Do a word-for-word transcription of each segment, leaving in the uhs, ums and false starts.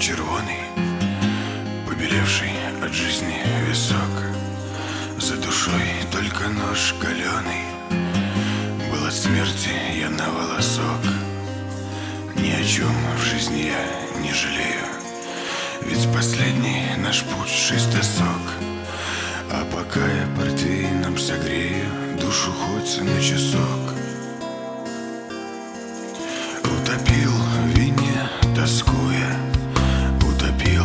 червоный, побелевший от жизни висок. За душой только нож каленый, был от смерти я на волосок. Ни о чем в жизни я не жалею, ведь последний наш путь шесть досок. А пока я портвейном согрею душу хоть на часок. Утопил в вине, тоскуя, утопил.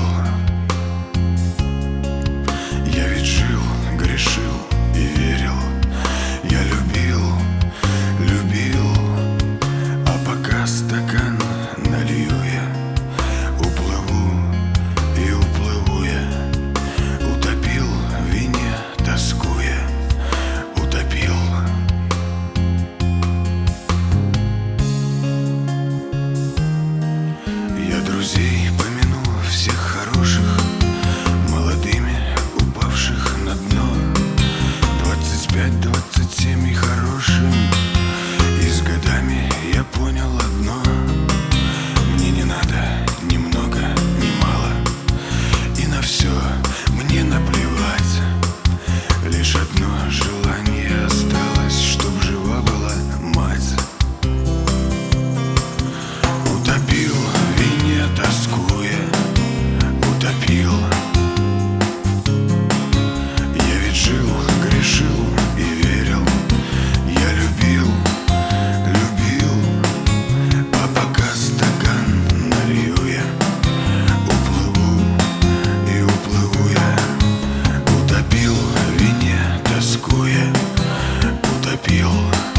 Я ведь жил, грешил и верил, я любил, любил. А пока стакан налью я, уплыву и уплыву я. Утопил в вине, тоскуя, утопил. Я друзей помяну всех хороших, молодыми упавших на дно. Двадцать пять, двадцать семь и хорошим, и с годами я понял одно: мне не надо ни много, ни мало, и на все мне наплевать. Лишь одно желание осталось, чтоб жива была мать. Утопил в вине, тоскуя, утопил. Я ведь жил, грешил и верил, я любил, любил. А пока стакан налью я, уплыву и уплыву я. Утопил в вине, тоскуя, утопил.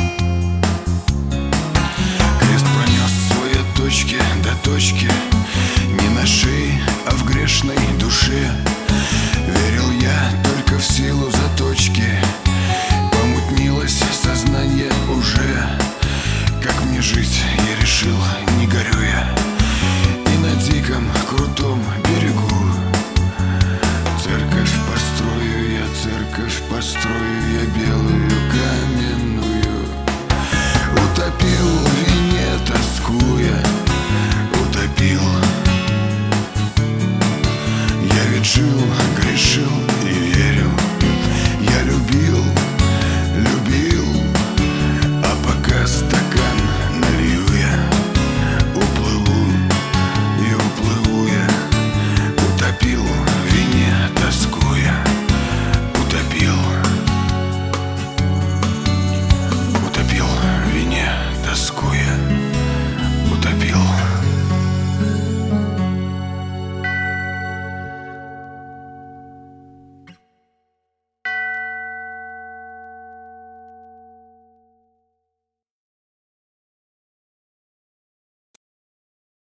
Крест пронес свои точки до точки, не на шее, а в грешной душе. Верил я только в силу заточки, помутнилось сознание уже. Как мне жить, я решил, не горю я, и на диком крутом берегу церковь построю я, церковь построю я, белую каменную. Утопил в вине, тоскуя, утопил. Я ведь жил,